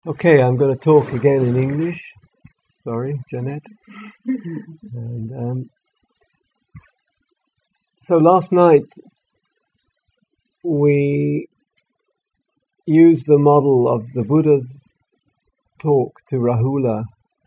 Okay, I'm going to talk again in English. Sorry, Jeanette. And so last night we used the model of the Buddha's talk to Rahula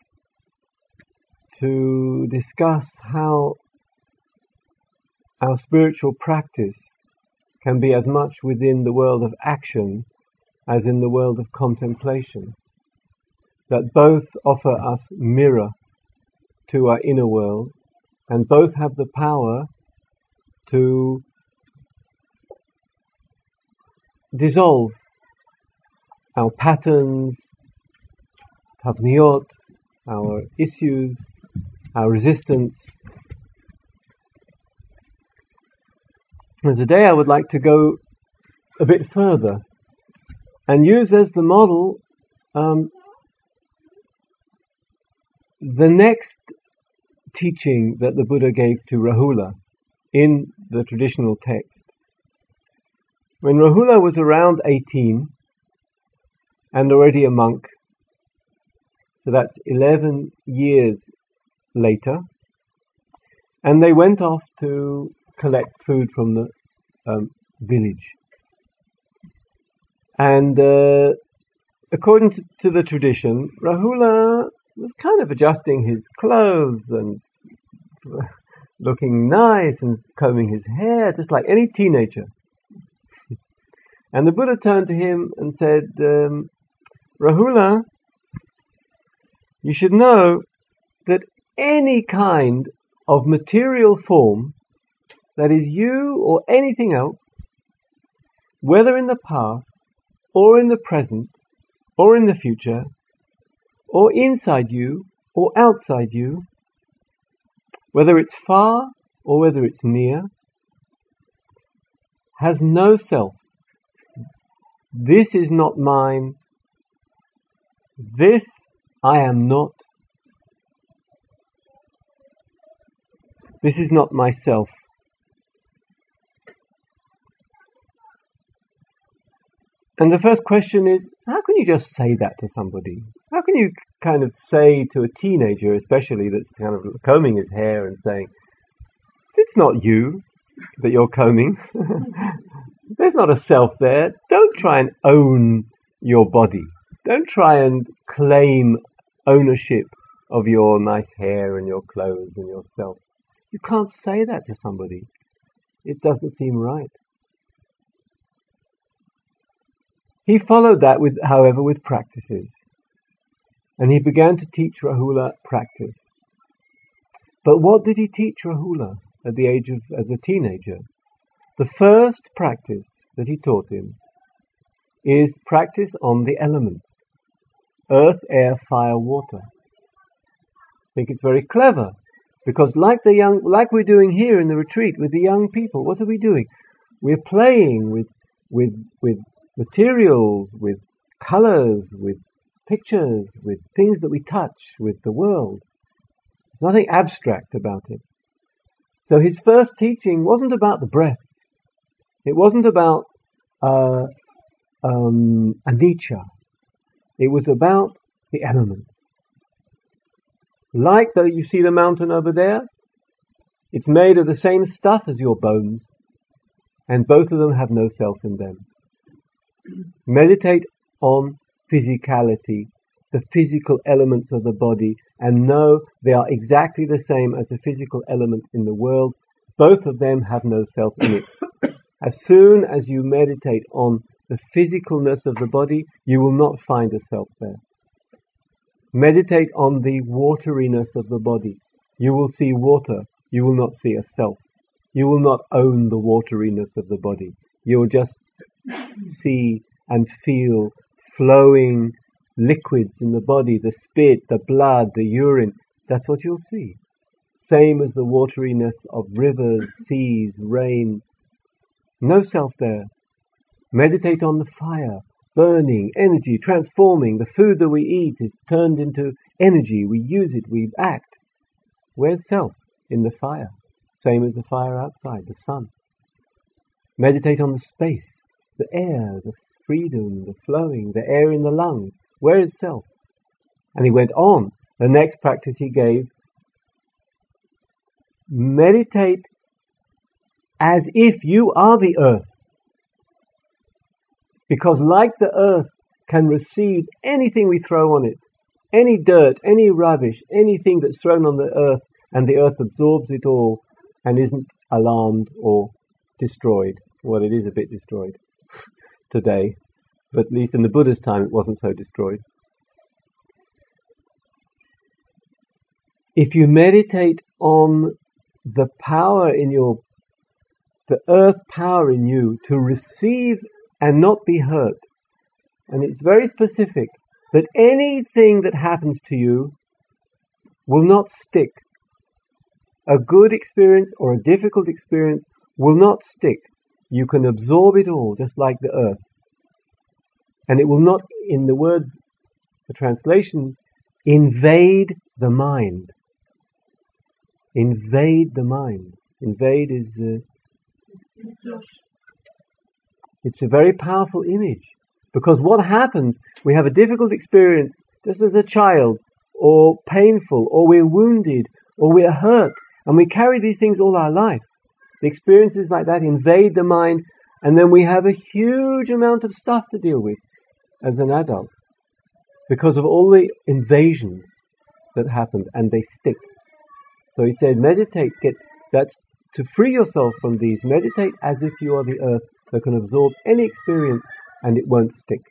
to discuss how our spiritual practice can be as much within the world of action as in the world of contemplation, that both offer us mirror to our inner world and both have the power to dissolve our patterns, tavniyot, our issues, our resistance. And today I would like to go a bit further and use as the model the next teaching that the Buddha gave to Rahula in the traditional text. When Rahula was around 18 and already a monk, so that's 11 years later, and they went off to collect food from the village. And according to the tradition, Rahula was kind of adjusting his clothes and looking nice and combing his hair, just like any teenager. And the Buddha turned to him and said, Rahula, you should know that any kind of material form that is you or anything else, whether in the past or in the present or in the future, or inside you or outside you, whether it's far or whether it's near, has no self. This is not mine. This I am not. This is not myself. And the first question is, how can you just say that to somebody? How can you kind of say to a teenager, especially that's kind of combing his hair and saying, it's not you that you're combing. There's not a self there. Don't try and own your body. Don't try and claim ownership of your nice hair and your clothes and yourself. You can't say that to somebody. It doesn't seem right. He followed that however, with practices. And he began to teach Rahula practice. But what did he teach Rahula at the age of, as a teenager? The first practice that he taught him is practice on the elements. Earth, air, fire, water. I think it's very clever. Because like we're doing here in the retreat with the young people, what are we doing? We're playing with materials, with colors, with pictures, with things that we touch, with the world. Nothing abstract about it. So his first teaching wasn't about the breath. It wasn't about anicca. It was about the elements. Like you see the mountain over there, it's made of the same stuff as your bones, and both of them have no self in them. Meditate on physicality, the physical elements of the body, and know they are exactly the same as the physical elements in the world. Both of them have no self in it. As soon as you meditate on the physicalness of the body, you will not find a self there. Meditate on the wateriness of the body. You will see water. You will not see a self. You will not own the wateriness of the body. You will just see and feel flowing liquids in the body, the spit, the blood, the urine. That's what you'll see. Same as the wateriness of rivers, seas, rain. No self there. Meditate on the fire, burning, energy, transforming. The food that we eat is turned into energy. We use it, we act. Where's self? In the fire. Same as the fire outside, the sun. Meditate on the space, the air, the freedom, the flowing, the air in the lungs. Where is self? And he went on. The next practice he gave, meditate as if you are the earth. Because like the earth can receive anything we throw on it, any dirt, any rubbish, anything that's thrown on the earth, and the earth absorbs it all and isn't alarmed or destroyed. Well, it is a bit destroyed today, but at least in the Buddha's time it wasn't so destroyed. If you meditate on the power in the earth power in you to receive and not be hurt, and it's very specific, that anything that happens to you will not stick. A good experience or a difficult experience will not stick. You can absorb it all, just like the earth. And it will not, in the words, the translation, invade the mind. Invade the mind. Invade is it's a very powerful image. Because what happens, we have a difficult experience just as a child, or painful, or we're wounded, or we're hurt, and we carry these things all our life. The experiences like that invade the mind, and then we have a huge amount of stuff to deal with as an adult because of all the invasions that happened, and they stick. So he said, meditate, that's to free yourself from these. Meditate as if you are the earth that can absorb any experience and it won't stick.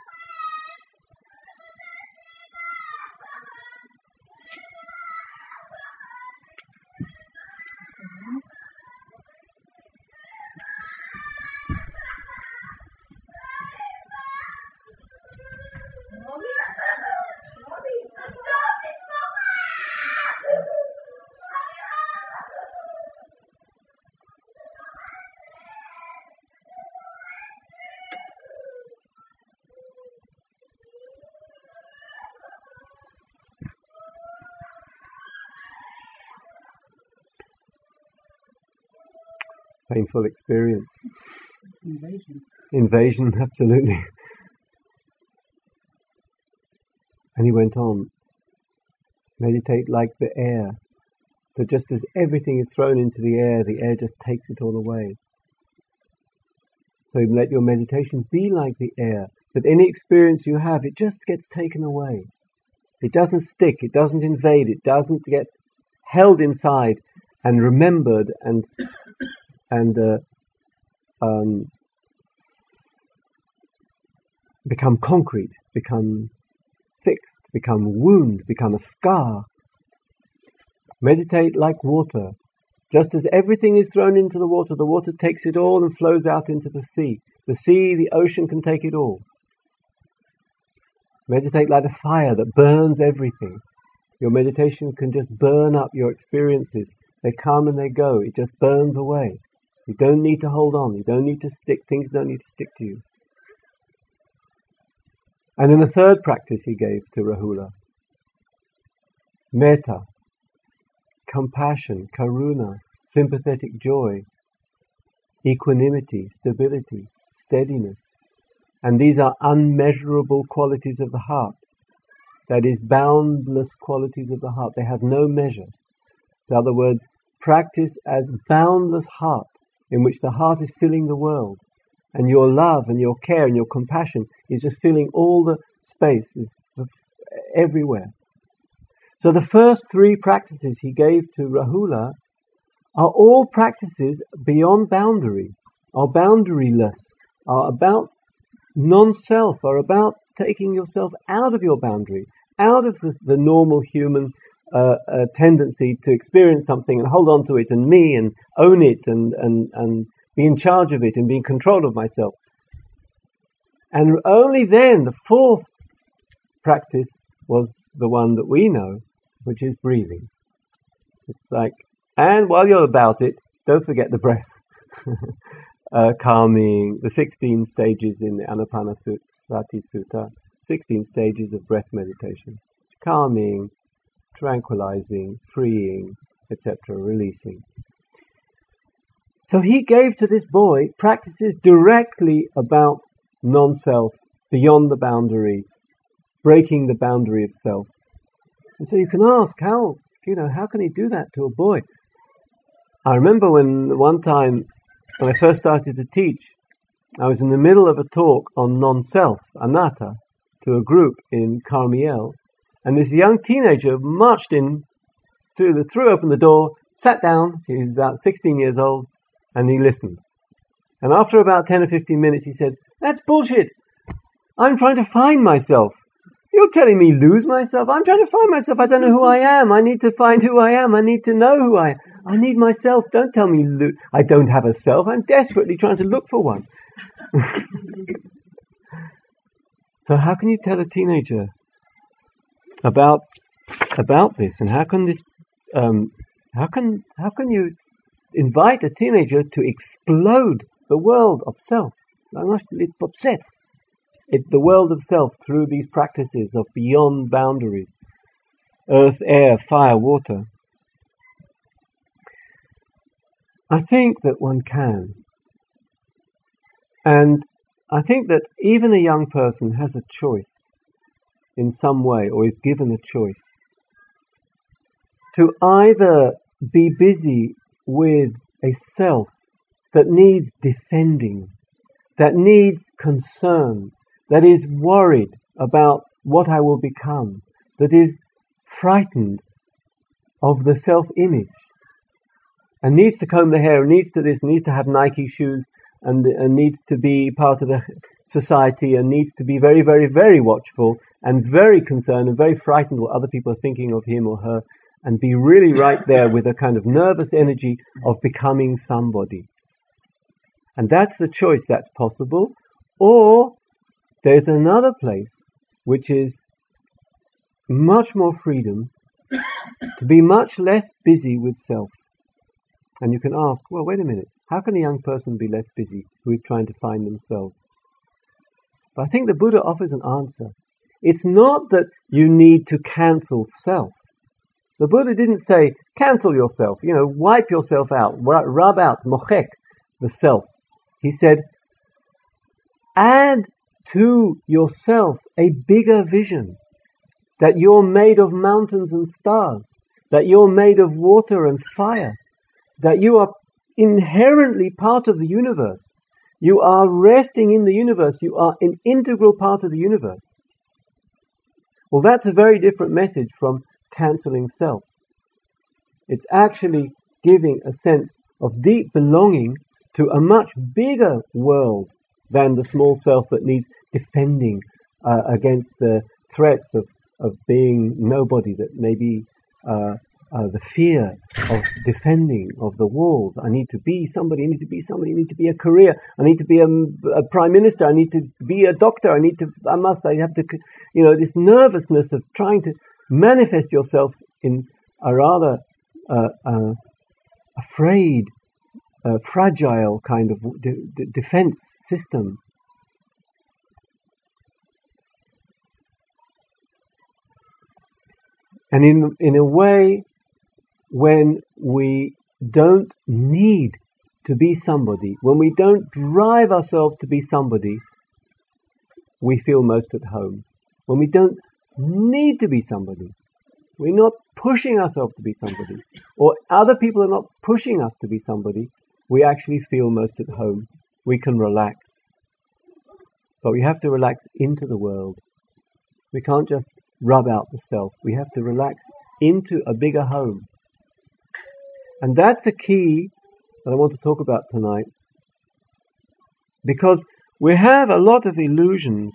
Painful experience. Invasion, absolutely. And he went on, meditate like the air, that just as everything is thrown into the air just takes it all away. So let your meditation be like the air, that any experience you have, it just gets taken away. It doesn't stick, it doesn't invade, it doesn't get held inside and remembered and become concrete, become fixed, become wound, become a scar. Meditate like water. Just as everything is thrown into the water takes it all and flows out into the sea. The sea, the ocean can take it all. Meditate like a fire that burns everything. Your meditation can just burn up your experiences. They come and they go. It just burns away. You don't need to hold on. You don't need to stick. Things don't need to stick to you. And then the third practice he gave to Rahula, metta, compassion, karuna, sympathetic joy, equanimity, stability, steadiness. And these are unmeasurable qualities of the heart. That is, boundless qualities of the heart. They have no measure. In other words, practice as boundless heart, in which the heart is filling the world. And your love and your care and your compassion is just filling all the spaces everywhere. So the first three practices he gave to Rahula are all practices beyond boundary, are boundaryless, are about non-self, are about taking yourself out of your boundary, out of the normal human tendency to experience something and hold on to it and me and own it and be in charge of it and be in control of myself. And only then the fourth practice was the one that we know, which is breathing. It's like, and while you're about it, don't forget the breath. Calming, the 16 stages in the Anapanasati Sutta, 16 stages of breath meditation. Calming, tranquilizing, freeing, etc., releasing. So he gave to this boy practices directly about non-self, beyond the boundary, breaking the boundary of self. And so you can ask, how can he do that to a boy? I remember one time when I first started to teach, I was in the middle of a talk on non-self, anatta, to a group in Carmiel, and this young teenager marched in, threw open the door, sat down. He was about 16 years old, and he listened. And after about 10 or 15 minutes, he said, "That's bullshit. I'm trying to find myself. You're telling me lose myself? I'm trying to find myself. I don't know who I am. I need to find who I am. I need to know who I am. I need myself. Don't tell me I don't have a self. I'm desperately trying to look for one." So how can you tell a teenager about this, and how can you invite a teenager to explode the world of self, the world of self, through these practices of beyond boundaries, earth, air, fire, water? I think that one can, and I think that even a young person has a choice in some way, or is given a choice, to either be busy with a self that needs defending, that needs concern, that is worried about what I will become, that is frightened of the self-image, and needs to comb the hair, needs to have Nike shoes, and needs to be part of the society, and needs to be very, very, very watchful, and very concerned, and very frightened what other people are thinking of him or her, and be really right there with a kind of nervous energy of becoming somebody. And that's the choice that's possible. Or there's another place which is much more freedom, to be much less busy with self. And you can ask, well, wait a minute, how can a young person be less busy who is trying to find themselves? But I think the Buddha offers an answer. It's not that you need to cancel self. The Buddha didn't say, cancel yourself, wipe yourself out, rub out, mochek, the self. He said, add to yourself a bigger vision, that you're made of mountains and stars, that you're made of water and fire, that you are inherently part of the universe. You are resting in the universe. You are an integral part of the universe. Well, that's a very different message from cancelling self. It's actually giving a sense of deep belonging to a much bigger world than the small self that needs defending against the threats of being nobody, that maybe the fear of defending of the walls. I need to be somebody, I need to be somebody, I need to be a career, I need to be a prime minister, I need to be a doctor, I have to, this nervousness of trying to manifest yourself in a rather afraid, fragile kind of defense system. And in a way, when we don't need to be somebody, when we don't drive ourselves to be somebody, we feel most at home. When we don't need to be somebody, we're not pushing ourselves to be somebody, or other people are not pushing us to be somebody, we actually feel most at home. We can relax. But we have to relax into the world. We can't just rub out the self. We have to relax into a bigger home. And that's a key that I want to talk about tonight, because we have a lot of illusions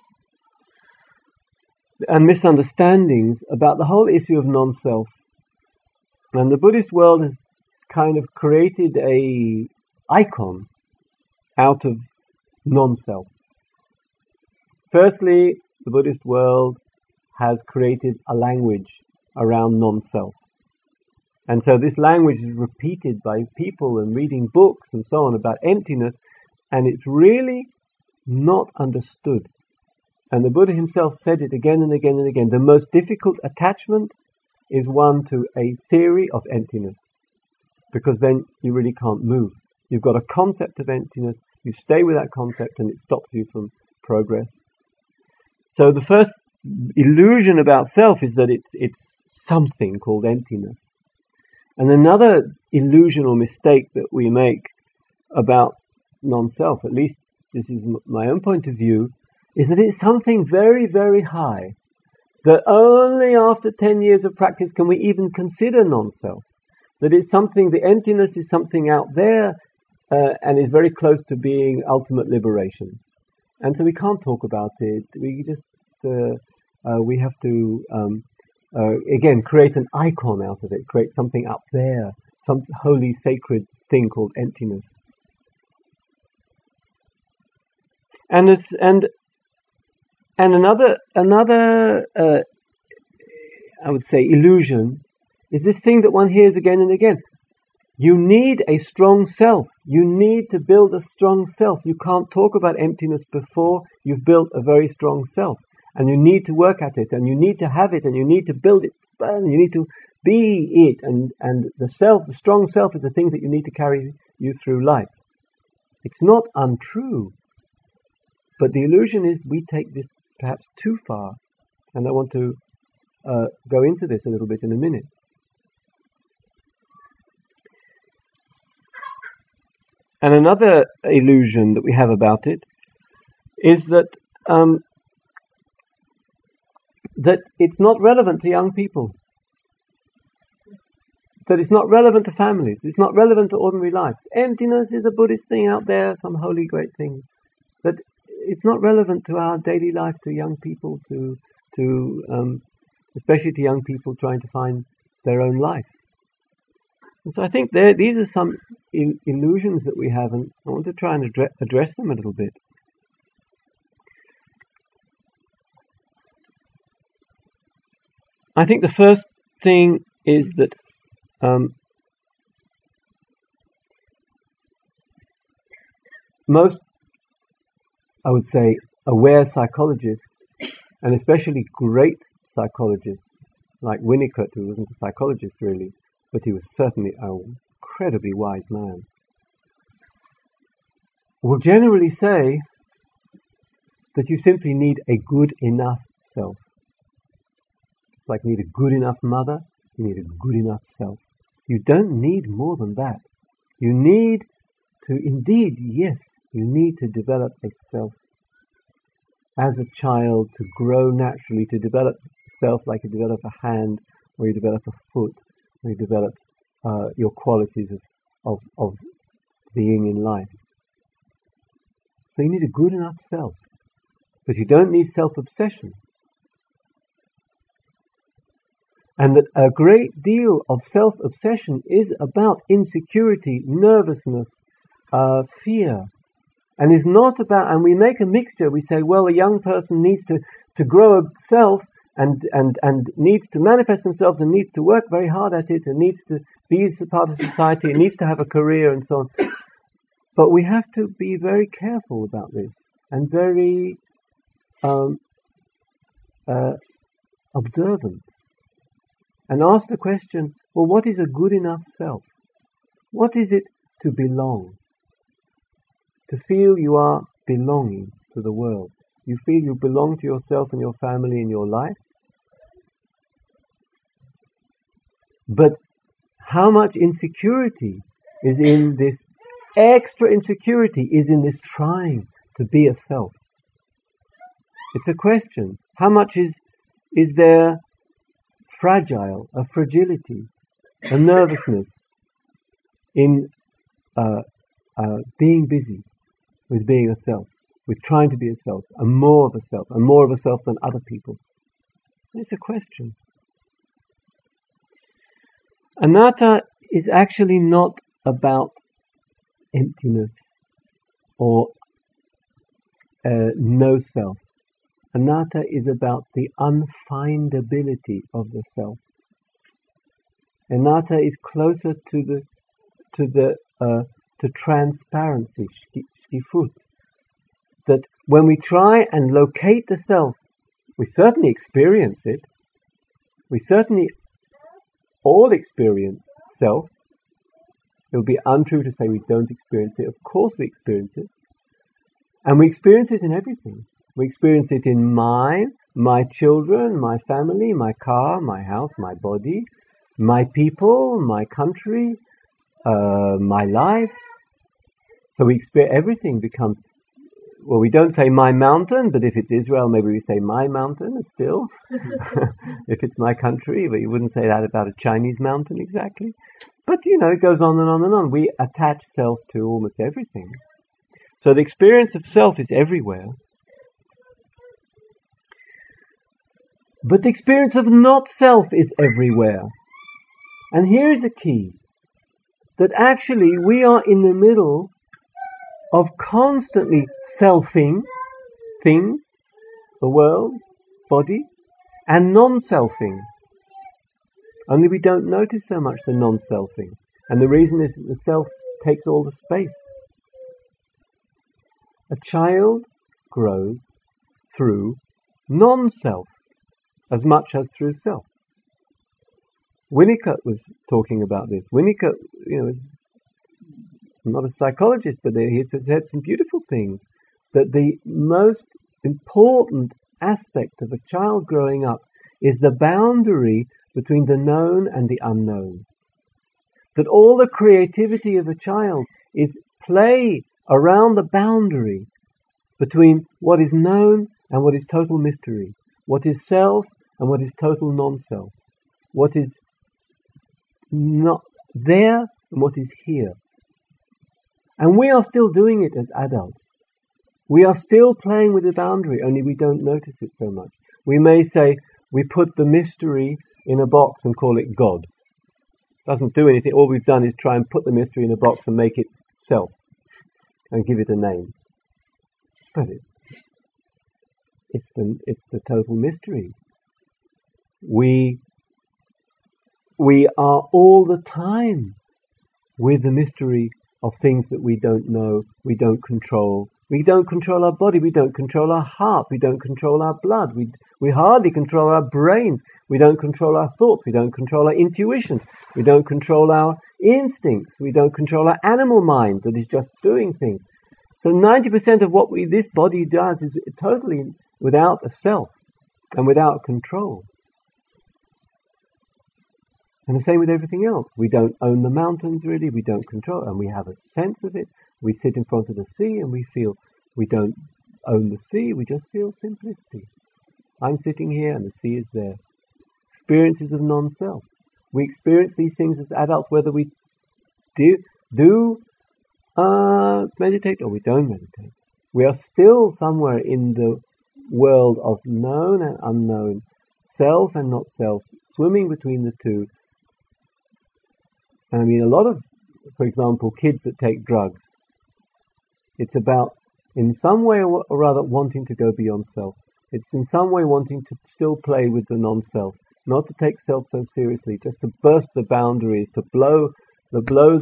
and misunderstandings about the whole issue of non-self. And the Buddhist world has kind of created a icon out of non-self. Firstly, the Buddhist world has created a language around non-self. And so this language is repeated by people and reading books and so on about emptiness, and it's really not understood. And the Buddha himself said it again and again and again. The most difficult attachment is one to a theory of emptiness, because then you really can't move. You've got a concept of emptiness, you stay with that concept, and it stops you from progress. So the first illusion about self is that it's something called emptiness. And another illusion or mistake that we make about non-self, at least this is my own point of view, is that it's something very, very high, that only after 10 years of practice can we even consider non-self, that it's something, the emptiness is something out there and is very close to being ultimate liberation. And so we can't talk about it, we just, we have to, again, create an icon out of it, create something up there, some holy, sacred thing called emptiness. And another I would say illusion is this thing that one hears again and again. You need a strong self. You need to build a strong self. You can't talk about emptiness before you've built a very strong self. And you need to work at it, and you need to have it, and you need to build it, and you need to be it. And the self, the strong self, is the thing that you need to carry you through life. It's not untrue. But the illusion is we take this perhaps too far, and I want to go into this a little bit in a minute. And another illusion that we have about it is that that it's not relevant to young people, that it's not relevant to families, it's not relevant to ordinary life. Emptiness is a Buddhist thing out there, some holy great thing, but it's not relevant to our daily life, to young people, especially to young people trying to find their own life. And so I think these are some illusions that we have, and I want to try and address them a little bit. I think the first thing is that most, I would say, aware psychologists, and especially great psychologists like Winnicott, who wasn't a psychologist really, but he was certainly an incredibly wise man, will generally say that you simply need a good enough self. It's like you need a good enough mother, you need a good enough self. You don't need more than that. You need to, indeed, yes, you need to develop a self as a child, to grow naturally, to develop self like you develop a hand, or you develop a foot, or you develop your qualities of being in life. So you need a good enough self, but you don't need self-obsession. And that a great deal of self-obsession is about insecurity, nervousness, fear, and is not about, and we make a mixture. We say, well, a young person needs to grow a self and needs to manifest themselves and needs to work very hard at it and needs to be a part of society and needs to have a career and so on. But we have to be very careful about this and very observant and ask the question, well, what is a good enough self? What is it to belong? To feel you are belonging to the world. You feel you belong to yourself and your family and your life. But how much insecurity is in this, extra insecurity is in this trying to be a self? It's a question. How much is there fragile, a fragility, a nervousness in being busy with being a self, with trying to be a self, and more of a self, and more of a self than other people? It's a question. Anatta is actually not about emptiness or no self. Anatta is about the unfindability of the self. Anatta is closer to transparency, shkifut. That when we try and locate the self, we certainly experience it. We certainly all experience self. It would be untrue to say we don't experience it. Of course we experience it. And we experience it in everything. We experience it in mind, my children, my family, my car, my house, my body, my people, my country, my life. So we experience, everything becomes, well, we don't say my mountain, but if it's Israel, maybe we say my mountain still. If it's my country, but you wouldn't say that about a Chinese mountain exactly. But, it goes on and on and on. We attach self to almost everything. So the experience of self is everywhere. But the experience of not self is everywhere. And here is a key. That actually we are in the middle of constantly selfing things, the world, body, and non-selfing. Only we don't notice so much the non-selfing. And the reason is that the self takes all the space. A child grows through non-self as much as through self. Winnicott was talking about this. Winnicott, is not a psychologist, but he said some beautiful things. That the most important aspect of a child growing up is the boundary between the known and the unknown. That all the creativity of a child is play around the boundary between what is known and what is total mystery, what is self and what is total non-self, what is not there and what is here. And we are still doing it as adults. We are still playing with the boundary, only we don't notice it so much. We may say we put the mystery in a box and call it God. Doesn't do anything. All we've done is try and put the mystery in a box and make it self and give it a name. But it's the total mystery. We are all the time with the mystery of things that we don't know, we don't control. We don't control our body, we don't control our heart, we don't control our blood, we hardly control our brains, we don't control our thoughts, we don't control our intuition, we don't control our instincts, we don't control our animal mind that is just doing things. So 90% of what this body does is totally without a self and without control. And the same with everything else. We don't own the mountains really, we don't control, and we have a sense of it. We sit in front of the sea and we feel we don't own the sea, we just feel simplicity. I'm sitting here and the sea is there. Experiences of non-self. We experience these things as adults whether we do meditate or we don't meditate. We are still somewhere in the world of known and unknown, self and not self, swimming between the two. And I mean, a lot of, for example, kids that take drugs, it's about, in some way or rather, wanting to go beyond self. It's in some way wanting to still play with the non-self, not to take self so seriously, just to burst the boundaries, to blow the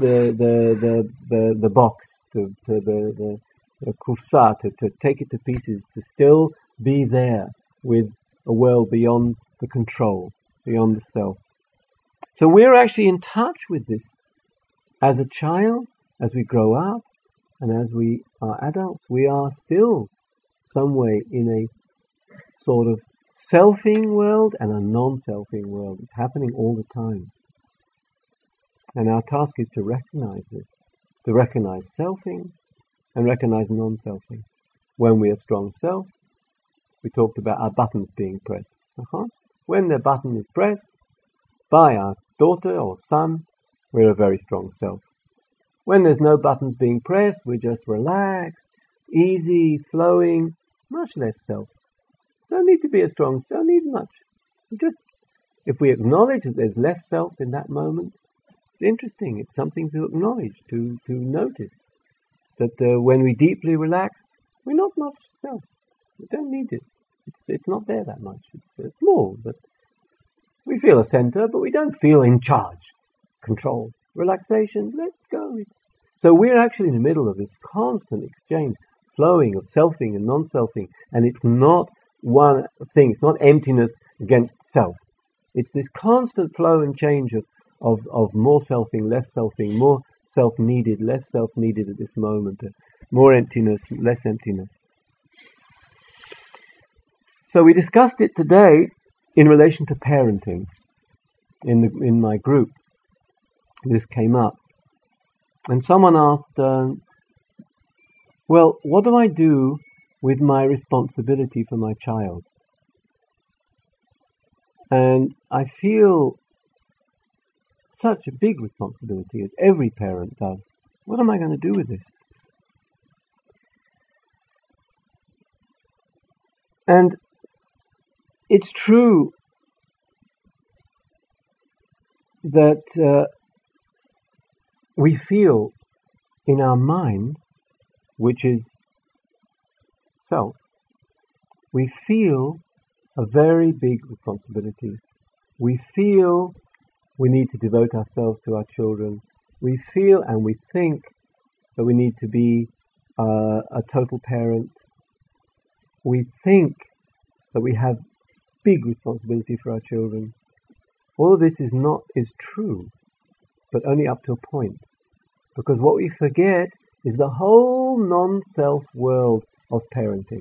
box, to the kursa, to take it to pieces, to still be there with a world beyond the control, beyond the self. So we're actually in touch with this as a child, as we grow up, and as we are adults. We are still some way in a sort of selfing world and a non-selfing world. It's happening all the time. And our task is to recognize this, to recognize selfing and recognize non-selfing. When we are strong self, we talked about our buttons being pressed. When the button is pressed by our daughter or son, we're a very strong self. When there's no buttons being pressed, we're just relaxed, easy, flowing, much less self. Don't need to be a strong self, don't need much. If we acknowledge that there's less self in that moment, it's interesting, it's something to acknowledge, to notice. That when we deeply relax, we're not much self. We don't need it. It's not there that much. It's small, but we feel a center, but we don't feel in charge. Control, relaxation, let's go. So we're actually in the middle of this constant exchange, flowing of selfing and non-selfing, and it's not one thing, it's not emptiness against self. It's this constant flow and change of more selfing, less selfing, more self-needed, less self-needed at this moment, more emptiness, less emptiness. So we discussed it today in relation to parenting. In my group, this came up. And someone asked, well, what do I do with my responsibility for my child? And I feel such a big responsibility, as every parent does. What am I going to do with this? And it's true that we feel in our mind, which is self, we feel a very big responsibility. We feel we need to devote ourselves to our children. We feel and we think that we need to be a total parent. We think that we have big responsibility for our children. All of this is true, but only up to a point. Because what we forget is the whole non-self world of parenting.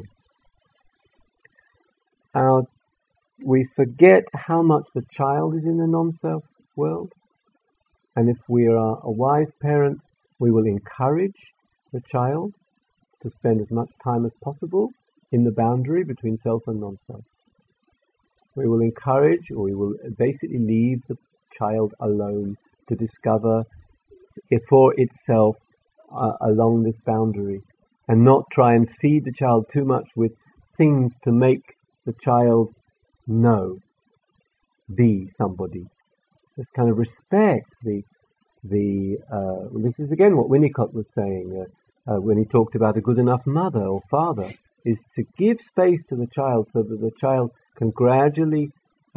We forget how much the child is in the non-self world. And if we are a wise parent, we will encourage the child to spend as much time as possible in the boundary between self and non-self. We will encourage, or we will basically leave the child alone to discover for itself along this boundary, and not try and feed the child too much with things to make the child know, be somebody. This kind of respect, this is again what Winnicott was saying when he talked about a good enough mother or father, is to give space to the child so that the child can gradually,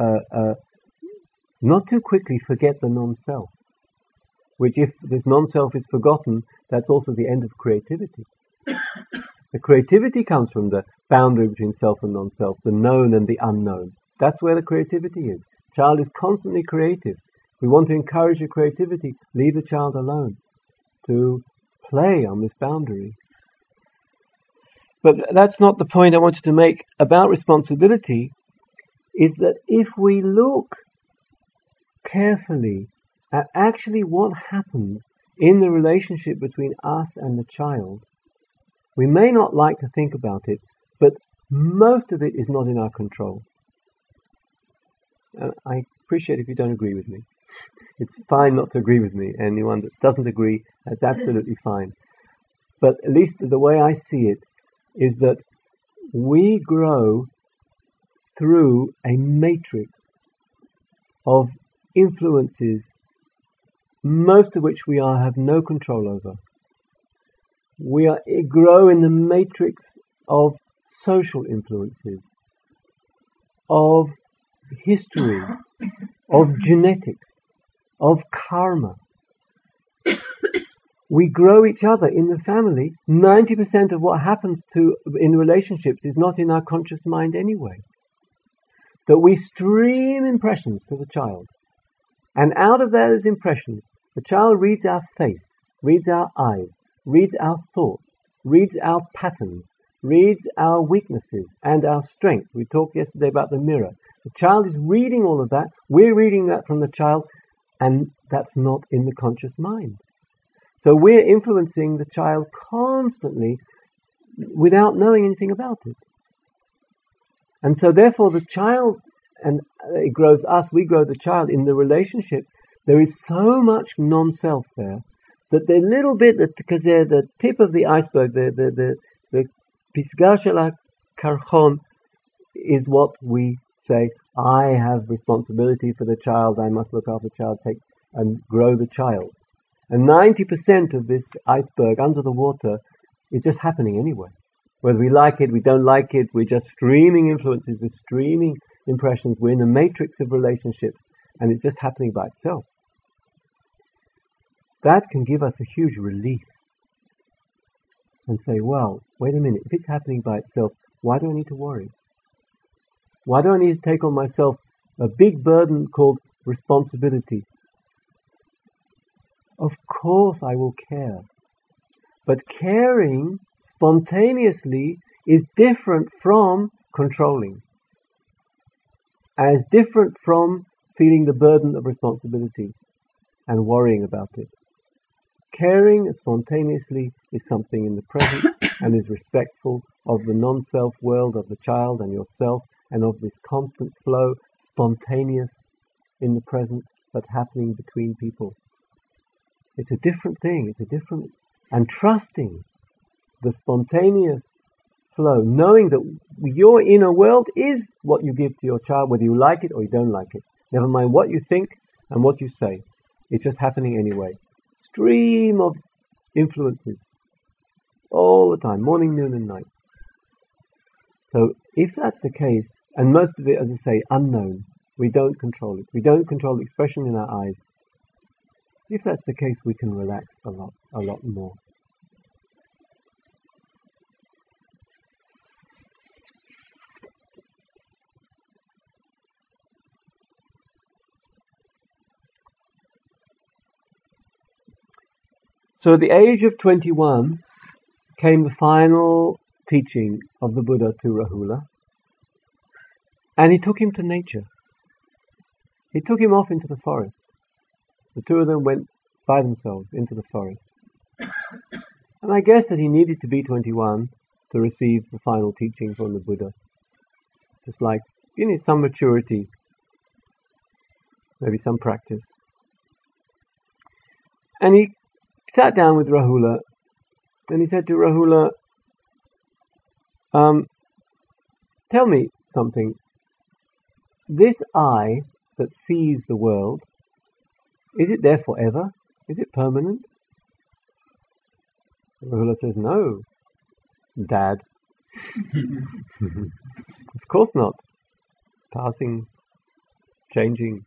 not too quickly, forget the non-self. Which, if this non-self is forgotten, that's also the end of creativity. The creativity comes from the boundary between self and non-self, the known and the unknown. That's where the creativity is. Child is constantly creative. We want to encourage the creativity. Leave the child alone to play on this boundary. But that's not the point I wanted to make about responsibility, is that if we look carefully at actually what happens in the relationship between us and the child, we may not like to think about it, but most of it is not in our control. I appreciate if you don't agree with me. It's fine not to agree with me. Anyone that doesn't agree, that's absolutely fine. But at least the way I see it is that we grow through a matrix of influences, most of which we have no control over. We grow in the matrix of social influences, of history, of genetics, of karma. We grow each other in the family. 90% of what happens in relationships is not in our conscious mind anyway. That we stream impressions to the child. And out of those impressions, the child reads our face, reads our eyes, reads our thoughts, reads our patterns, reads our weaknesses and our strengths. We talked yesterday about the mirror. The child is reading all of that. We're reading that from the child, and that's not in the conscious mind. So we're influencing the child constantly without knowing anything about it. And so therefore the child, and it grows us, we grow the child in the relationship. There is so much non-self there that the little bit, because they're the tip of the iceberg, the Pisgah shel HaKarchon is what we say, I have responsibility for the child, I must look after the child, take and grow the child. And 90% of this iceberg under the water is just happening anyway. Whether we like it, we don't like it, we're just streaming influences, we're streaming impressions, we're in the matrix of relationships, and it's just happening by itself. That can give us a huge relief. And say, well, wait a minute, if it's happening by itself, why do I need to worry? Why do I need to take on myself a big burden called responsibility? Of course I will care. But caring spontaneously is different from controlling. as different from feeling the burden of responsibility and worrying about it. Caring spontaneously is something in the present and is respectful of the non-self world of the child and yourself, and of this constant flow, spontaneous in the present, but happening between people. It's a different thing. And trusting the spontaneous flow, knowing that your inner world is what you give to your child, whether you like it or you don't like it. Never mind what you think and what you say. It's just happening anyway. Stream of influences all the time, morning, noon and night. So if that's the case, and most of it, as I say, unknown, we don't control it. We don't control the expression in our eyes. If that's the case, we can relax a lot more. So at the age of 21 came the final teaching of the Buddha to Rahula, and he took him to nature. He took him off into the forest. The two of them went by themselves into the forest. And I guess that he needed to be 21 to receive the final teaching from the Buddha. Just like you need some maturity, maybe some practice. And he sat down with Rahula, and he said to Rahula, tell me something. This eye that sees the world, is it there forever? Is it permanent? Rahula says, no, Dad. Of course not. Passing, changing.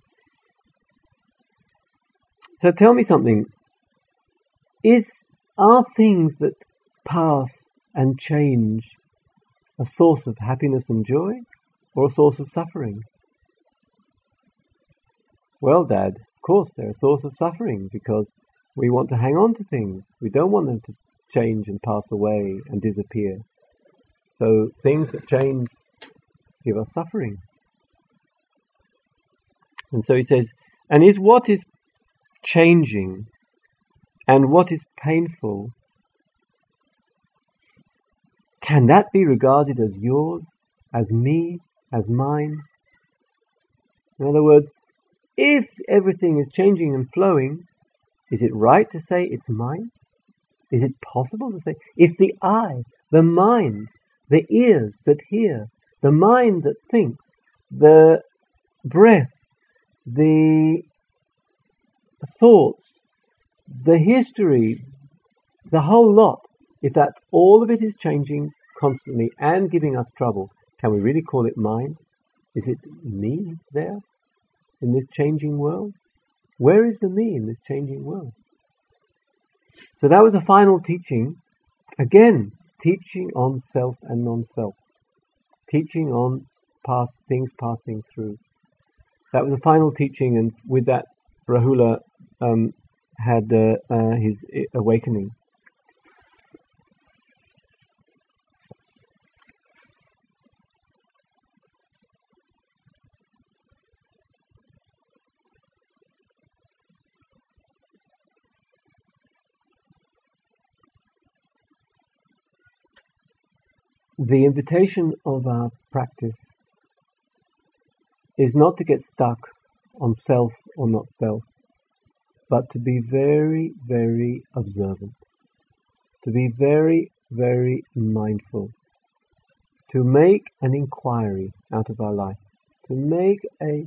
So tell me something. Are things that pass and change a source of happiness and joy, or a source of suffering? Well, Dad, of course they're a source of suffering, because we want to hang on to things. We don't want them to change and pass away and disappear. So things that change give us suffering. And so he says, and is what is changing and what is painful, can that be regarded as yours, as me, as mine? In other words, if everything is changing and flowing, is it right to say it's mine? Is it possible to say, if the eye, the mind, the ears that hear, the mind that thinks, the breath, the thoughts, the history, the whole lot, if that all of it is changing constantly and giving us trouble, can we really call it mind? Is it me there in this changing world? Where is the me in this changing world? So that was a final teaching. Again, teaching on self and non-self. Teaching on things passing through. That was a final teaching, and with that, Rahula had his awakening. The invitation of our practice is not to get stuck on self or not self, but to be very, very observant, to be very, very mindful, to make an inquiry out of our life, to make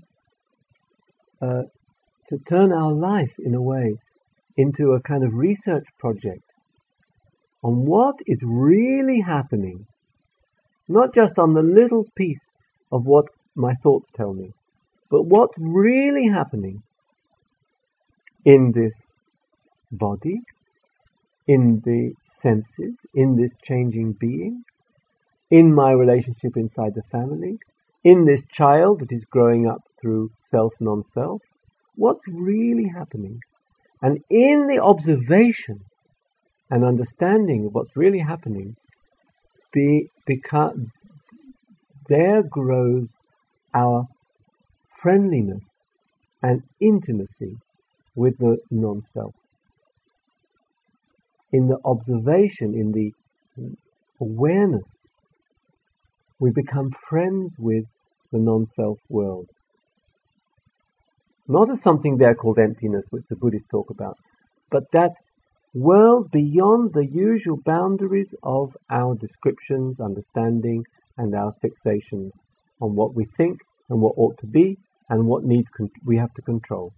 to turn our life in a way into a kind of research project on what is really happening. Not just on the little piece of what my thoughts tell me, but what's really happening in this body, in the senses, in this changing being, in my relationship inside the family, in this child that is growing up through self, non-self. What's really happening? And in the observation and understanding of what's really happening, there grows our friendliness and intimacy with the non-self. In the observation, in the awareness, we become friends with the non-self world. Not as something there called emptiness, which the Buddhists talk about, but that world beyond the usual boundaries of our descriptions, understanding, and our fixations on what we think and what ought to be and what we have to control.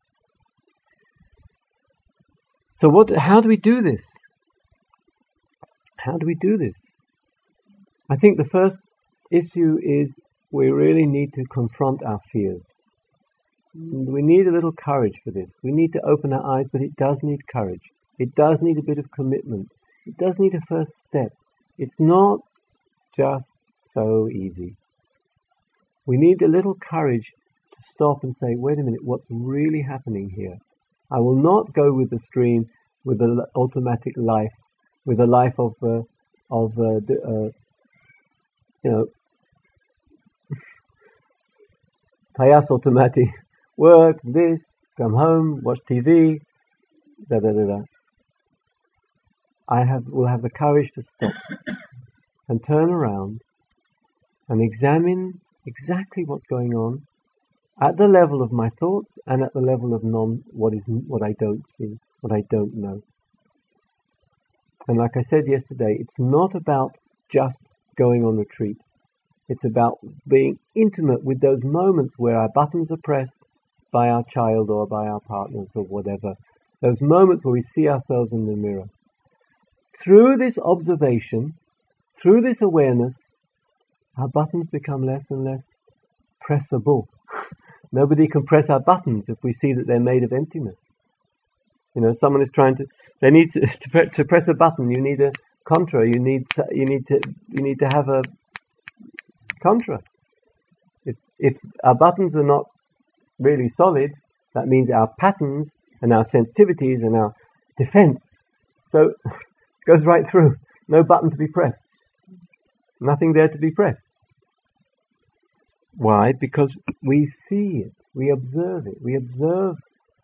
So how do we do this? How do we do this? I think the first issue is we really need to confront our fears. We need a little courage for this. We need to open our eyes, but it does need courage. It does need a bit of commitment. It does need a first step. It's not just so easy. We need a little courage to stop and say, wait a minute, what's really happening here? I will not go with the stream, with the automatic life, with the life of Tayas automati, work, this, come home, watch TV, will have the courage to stop and turn around and examine exactly what's going on at the level of my thoughts and at the level of what I don't see, what I don't know. And like I said yesterday, it's not about just going on retreat. It's about being intimate with those moments where our buttons are pressed by our child or by our partners or whatever. Those moments where we see ourselves in the mirror. Through this observation, through this awareness, our buttons become less and less pressable. Nobody can press our buttons if we see that they're made of emptiness. Someone is they need to press a button. You need a contra. You need to have a contra. If our buttons are not really solid, that means our patterns and our sensitivities and our defense. So it goes right through. No button to be pressed. Nothing there to be pressed. Why? Because we see it. We observe it. We observe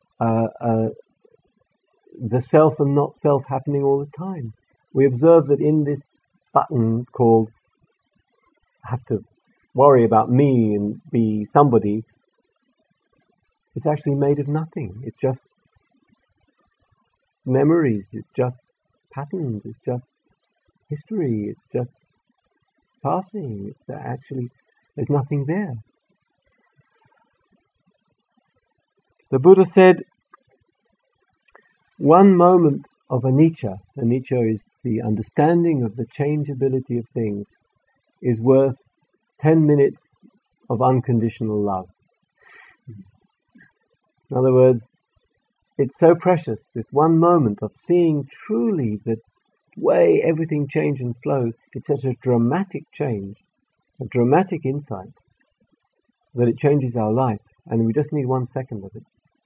the self and not self happening all the time. We observe that in this button called I have to worry about me and be somebody, it's actually made of nothing. It's just memories, it's just patterns, it's just history, it's just passing. There's nothing there. The Buddha said, one moment of anicca is the understanding of the changeability of things, is worth 10 minutes of unconditional love. In other words, it's so precious, this one moment of seeing truly the way everything changes and flows. It's such a dramatic change, a dramatic insight, that it changes our life, and we just need 1 second of it.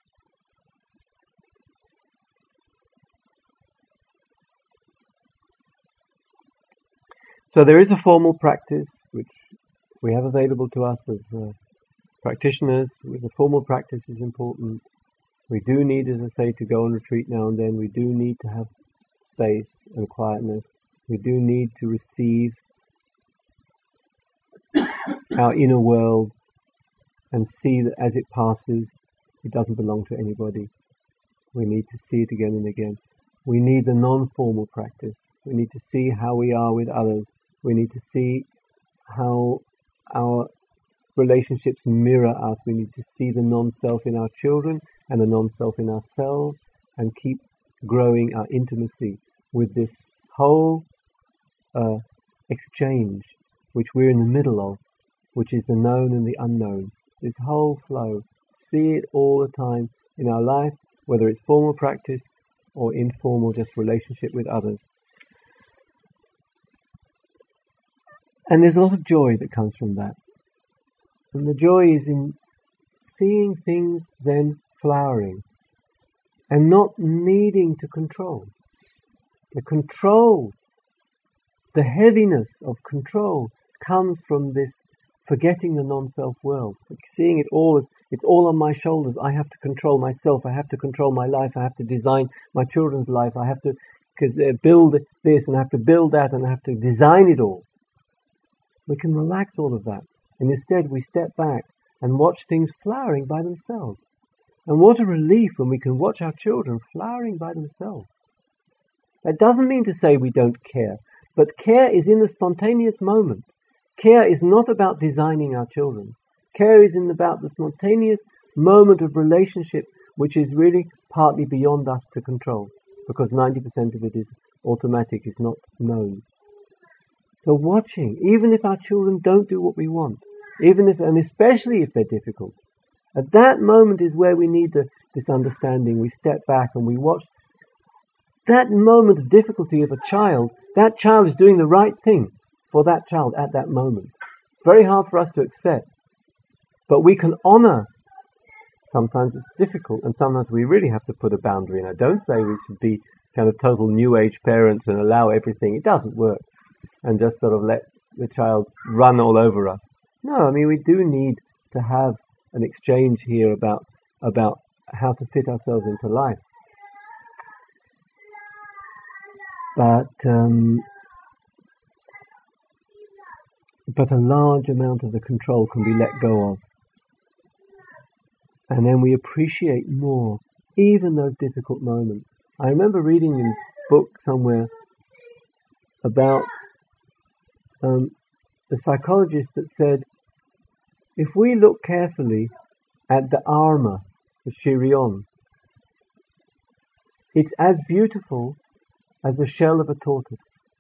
So there is a formal practice which we have available to us as practitioners. The formal practice is important. We do need, as I say, to go on retreat now and then. We do need to have space and quietness. We do need to receive our inner world and see that as it passes, it doesn't belong to anybody. We need to see it again and again. We need the non-formal practice. We need to see how we are with others. We need to see how our relationships mirror us. We need to see the non-self in our children and the non-self in ourselves, and keep growing our intimacy with this whole exchange which we're in the middle of, which is the known and the unknown. This whole flow. See it all the time in our life, whether it's formal practice or informal, just relationship with others. And there's a lot of joy that comes from that. And the joy is in seeing things then flowering and not needing to control. The heaviness of control comes from this forgetting the non-self world, seeing it all as it's all on my shoulders. I have to control myself. I have to control my life. I have to design my children's life. I have to build this and I have to build that and I have to design it all. We can relax all of that. And instead we step back and watch things flowering by themselves. And what a relief when we can watch our children flowering by themselves. That doesn't mean to say we don't care, but care is in the spontaneous moment. Care is not about designing our children. Care is about the spontaneous moment of relationship, which is really partly beyond us to control, because 90% of it is automatic, is not known. So watching, even if our children don't do what we want, and especially if they're difficult, at that moment is where we need this understanding. We step back and we watch that moment of difficulty of a child. That child is doing the right thing for that child at that moment. It's very hard for us to accept, but we can honor. Sometimes it's difficult, and sometimes we really have to put a boundary. And I don't say we should be kind of total new age parents and allow everything. It doesn't work. And just sort of let the child run all over us. No, I mean, we do need to have an exchange here about how to fit ourselves into life. But a large amount of the control can be let go of. And then we appreciate more, even those difficult moments. I remember reading in a book somewhere about the psychologist that said, if we look carefully at the armor, the shirion, it's as beautiful as the shell of a tortoise.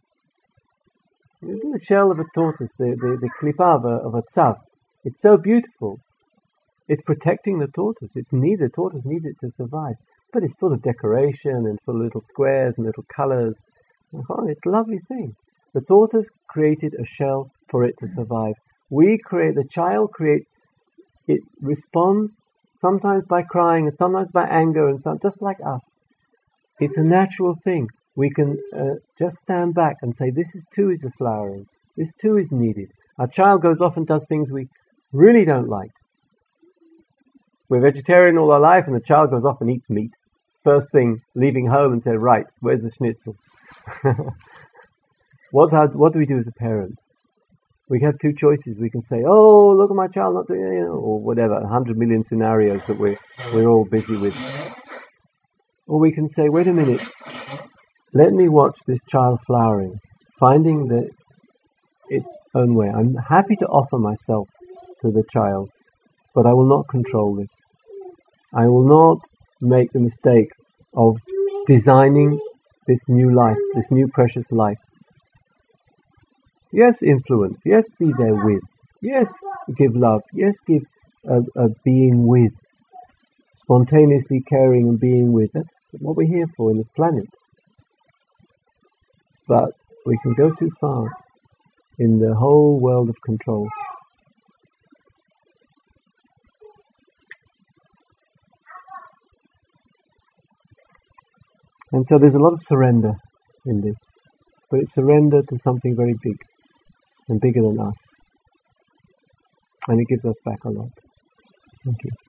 Isn't the shell of a tortoise, the klipa of a tzav? It's so beautiful. It's protecting the tortoise. The tortoise needs it to survive. But it's full of decoration and full of little squares and little colors. Oh, it's a lovely thing. The tortoise created a shell for it to survive. The child creates, it responds sometimes by crying and sometimes by anger and just like us. It's a natural thing. We can just stand back and say, this is too is the flowering. This too is needed. Our child goes off and does things we really don't like. We're vegetarian all our life and the child goes off and eats meat. First thing, leaving home and say, right, where's the schnitzel? What do we do as a parent? We have two choices. We can say, oh, look at my child not doing it, or whatever, 100 million scenarios that we're all busy with. Or we can say, wait a minute, let me watch this child flowering, finding its own way. I'm happy to offer myself to the child, but I will not control this. I will not make the mistake of designing this new life, this new precious life. Yes, influence. Yes, be there with. Yes, give love. Yes, give a being with. Spontaneously caring and being with. That's what we're here for in this planet. But we can go too far in the whole world of control. And so there's a lot of surrender in this. But it's surrender to something very big and bigger than us. And it gives us back a lot. Thank you.